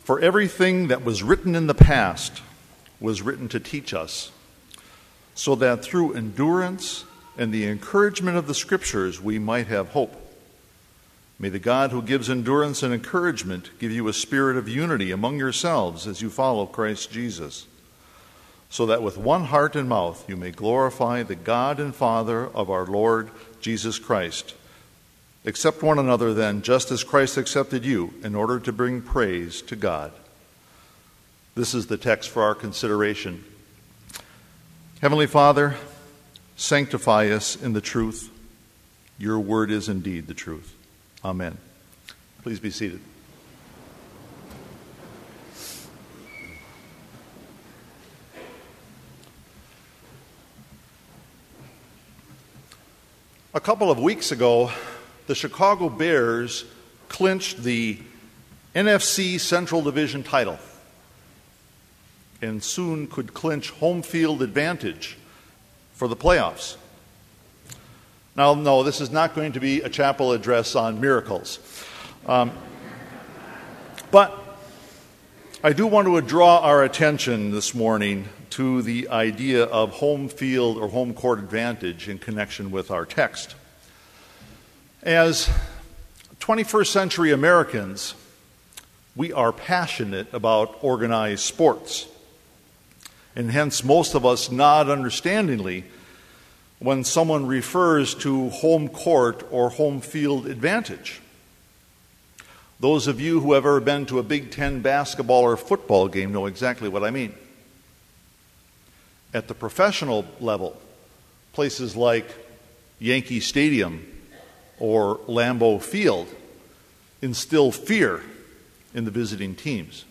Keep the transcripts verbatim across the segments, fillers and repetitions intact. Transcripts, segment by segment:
For everything that was written in the past was written to teach us, so that through endurance and the encouragement of the Scriptures we might have hope. May the God who gives endurance and encouragement give you a spirit of unity among yourselves as you follow Christ Jesus, so that with one heart and mouth you may glorify the God and Father of our Lord Jesus Christ. Accept one another then, just as Christ accepted you, in order to bring praise to God. This is the text for our consideration. Heavenly Father, sanctify us in the truth. Your word is indeed the truth. Amen. Please be seated. A couple of weeks ago, the Chicago Bears clinched the N F C Central Division title and soon could clinch home field advantage for the playoffs. Now, no, this is not going to be a chapel address on miracles. Um, but I do want to draw our attention this morning to the idea of home field or home court advantage in connection with our text. As twenty-first century Americans, we are passionate about organized sports. And hence, most of us nod understandingly when someone refers to home court or home field advantage. Those of you who have ever been to a Big Ten basketball or football game know exactly what I mean. At the professional level, places like Yankee Stadium or Lambeau Field instill fear in the visiting teams.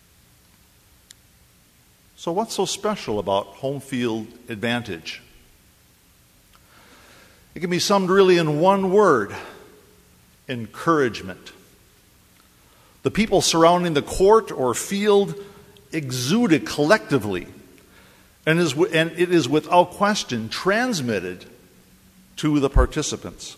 So what's so special about home field advantage? It can be summed really in one word: encouragement. The people surrounding the court or field exude it collectively, and, is, and it is without question transmitted to the participants.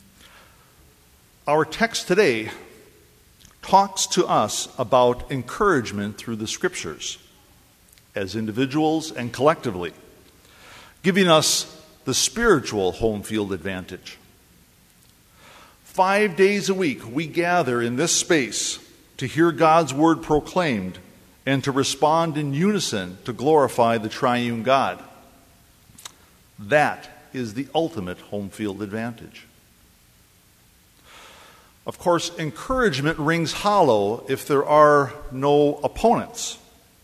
Our text today talks to us about encouragement through the Scriptures, as individuals and collectively, giving us the spiritual home field advantage. Five days a week, we gather in this space to hear God's word proclaimed and to respond in unison to glorify the triune God. That is the ultimate home field advantage. Of course, encouragement rings hollow if there are no opponents.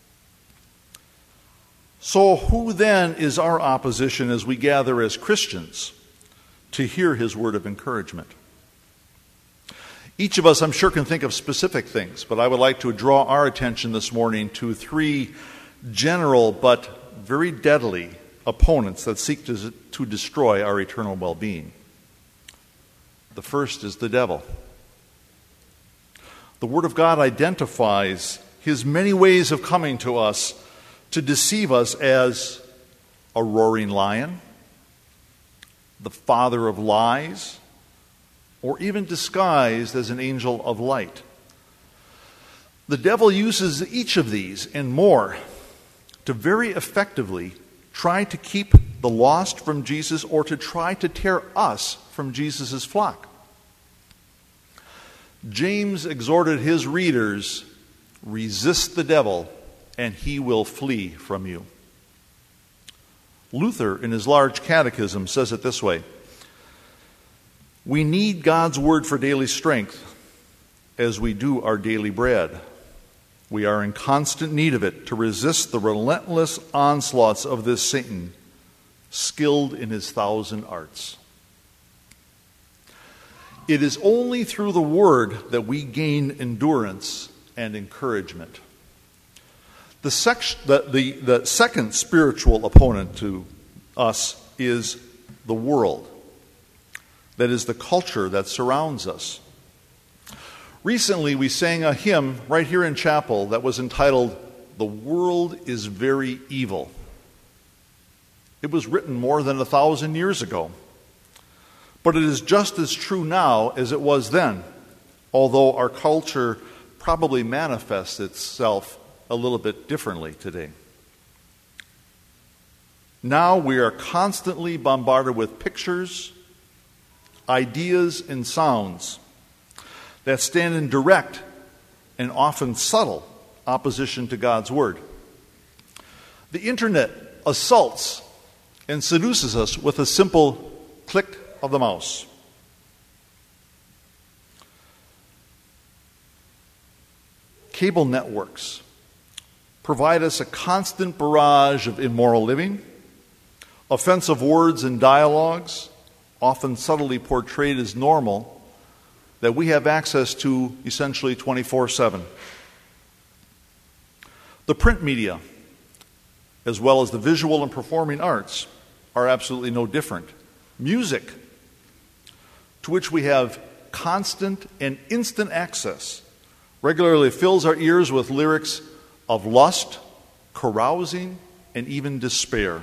So who then is our opposition as we gather as Christians to hear his word of encouragement? Each of us, I'm sure, can think of specific things, but I would like to draw our attention this morning to three general but very deadly opponents that seek to, to destroy our eternal well-being. The first is the devil. The Word of God identifies his many ways of coming to us to deceive us as a roaring lion, the father of lies, or even disguised as an angel of light. The devil uses each of these and more to very effectively try to keep the lost from Jesus or to try to tear us from Jesus' flock. James exhorted his readers, resist the devil and he will flee from you. Luther, in his large catechism, says it this way: we need God's word for daily strength as we do our daily bread. We are in constant need of it to resist the relentless onslaughts of this Satan, skilled in his thousand arts. It is only through the word that we gain endurance and encouragement. The, sec- the, the, the second spiritual opponent to us is the world. That is the culture that surrounds us. Recently, we sang a hymn right here in chapel that was entitled, "The World is Very Evil." It was written more than a thousand years ago. But it is just as true now as it was then, although our culture probably manifests itself a little bit differently today. Now we are constantly bombarded with pictures, ideas, and sounds that stand in direct and often subtle opposition to God's Word. The internet assaults and seduces us with a simple click of the mouse. Cable networks provide us a constant barrage of immoral living, offensive words and dialogues, often subtly portrayed as normal, that we have access to essentially twenty-four seven. The print media, as well as the visual and performing arts, are absolutely no different. Music, to which we have constant and instant access, regularly fills our ears with lyrics of lust, carousing, and even despair.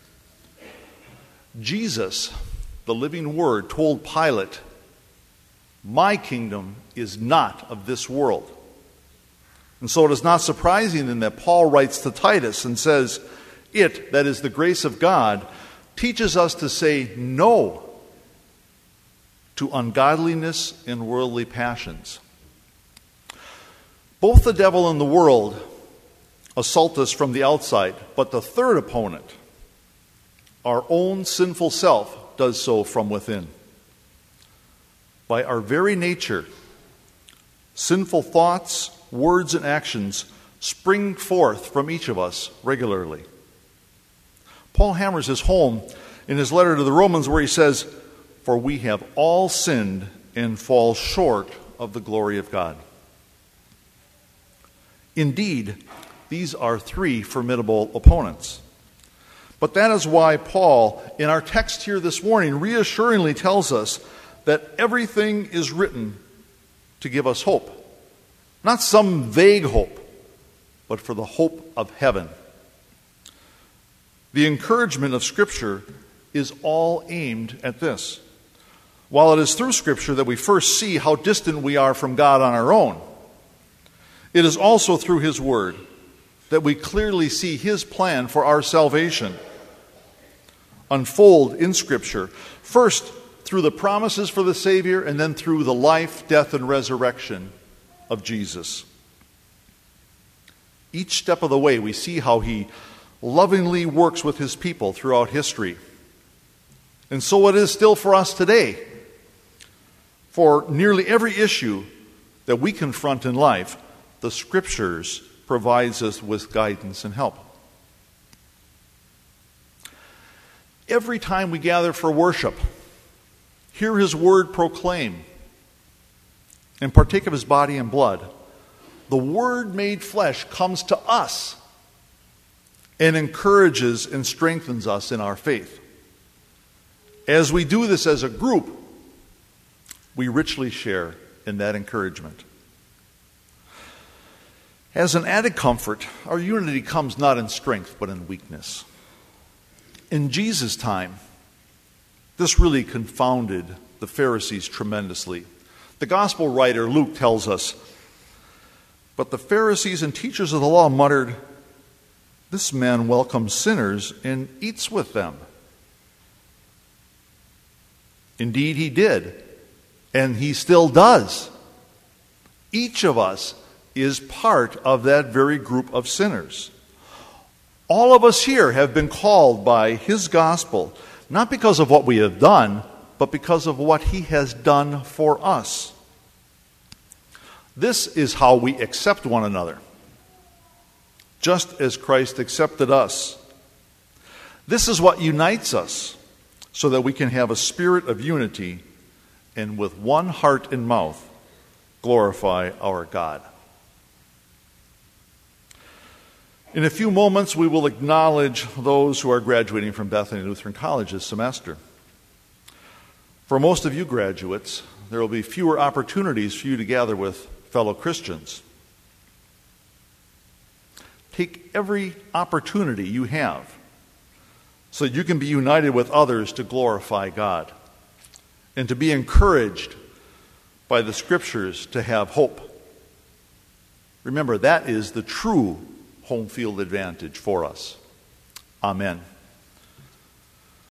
Jesus, the living Word, told Pilate, "My kingdom is not of this world." And so it is not surprising then that Paul writes to Titus and says, "It, that is the grace of God, teaches us to say no to ungodliness and worldly passions." Both the devil and the world assault us from the outside, but the third opponent, our own sinful self, does so from within. By our very nature, sinful thoughts, words, and actions spring forth from each of us regularly. Paul hammers this home in his letter to the Romans where he says, "For we have all sinned and fall short of the glory of God." Indeed, these are three formidable opponents. But that is why Paul, in our text here this morning, reassuringly tells us that everything is written to give us hope. Not some vague hope, but for the hope of heaven. The encouragement of Scripture is all aimed at this. While it is through Scripture that we first see how distant we are from God on our own, it is also through His Word that we clearly see His plan for our salvation unfold in Scripture, first through the promises for the Savior, and then through the life, death, and resurrection of Jesus. Each step of the way, we see how He lovingly works with His people throughout history. And so it is still for us today. For nearly every issue that we confront in life, the Scriptures provides us with guidance and help. Every time we gather for worship, hear His Word proclaimed, and partake of His body and blood, the Word made flesh comes to us and encourages and strengthens us in our faith. As we do this as a group, we richly share in that encouragement. As an added comfort, our unity comes not in strength but in weakness. In Jesus' time, this really confounded the Pharisees tremendously. The gospel writer Luke tells us, "But the Pharisees and teachers of the law muttered, 'This man welcomes sinners and eats with them.' Indeed, he did, and he still does. Each of us is part of that very group of sinners. All of us here have been called by His gospel, not because of what we have done, but because of what He has done for us. This is how we accept one another, just as Christ accepted us. This is what unites us, so that we can have a spirit of unity and with one heart and mouth glorify our God." In a few moments, we will acknowledge those who are graduating from Bethany Lutheran College this semester. For most of you graduates, there will be fewer opportunities for you to gather with fellow Christians. Take every opportunity you have so that you can be united with others to glorify God and to be encouraged by the Scriptures to have hope. Remember, that is the true home field advantage for us. Amen.